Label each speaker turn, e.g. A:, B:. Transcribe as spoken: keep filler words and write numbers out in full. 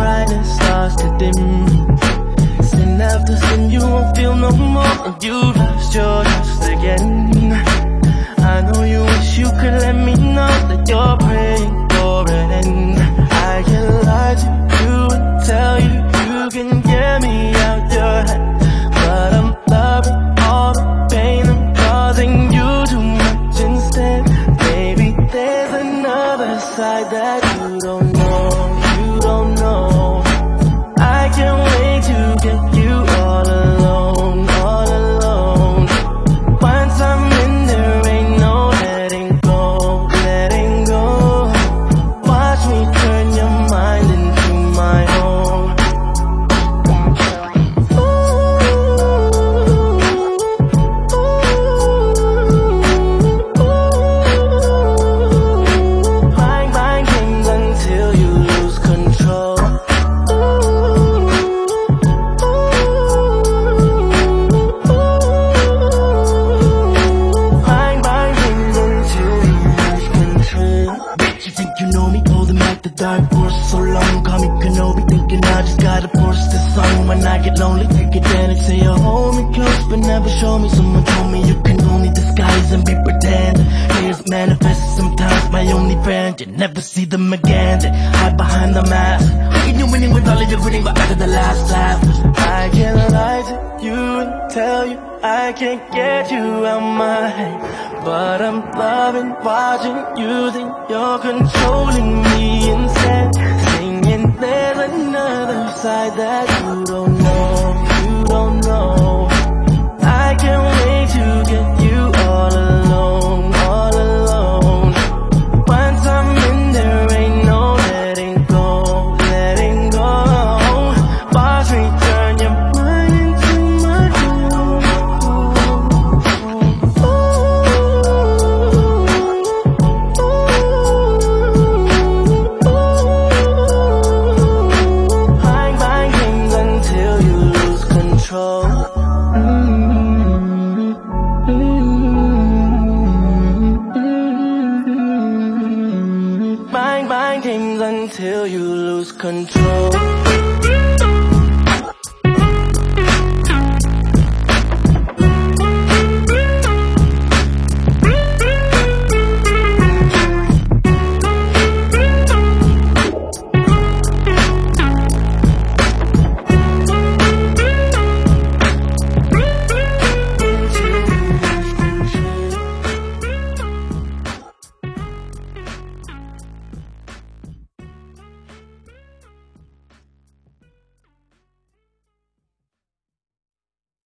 A: brightness starts to dim. Sin after sin, you won't feel no more, and you lost your trust again. I know you wish you could let me know that you're praying for an end. I can lie to you and tell you you can get me out your head, but I'm loving all the pain I'm causing you too much instead. Maybe there's another side that you don't know, you don't know. I can't wait to get you all alone, all alone. Once I'm in there, ain't no letting go, letting go. Watch me turn your mind into my own. Bang, bang things until you lose control. Bang, bang things until you lose control. Bitch, you think you know me? Holding back the dark force so long. Call me Kenobi, thinking I just gotta force this song. When I get lonely, take advantage, say you hold me close, but never show me. Someone told me you can only disguise and be pretend. Here's manifest, sometimes my only friend. You never see them again, they hide behind the mask. Thinking you're winning with all of your winning, but after the last laugh. I can't lie to you and tell you I can't get you out my head, but I'm loving watching you think you're controlling me instead. Singing there's another side that you don't know, you don't know. I can't wait to get you all alone, all alone. Once I'm in there, ain't no letting go, letting go. Watch me turn your mind into my own. Bang, bang things until you lose control. Bang, bang things until you lose control.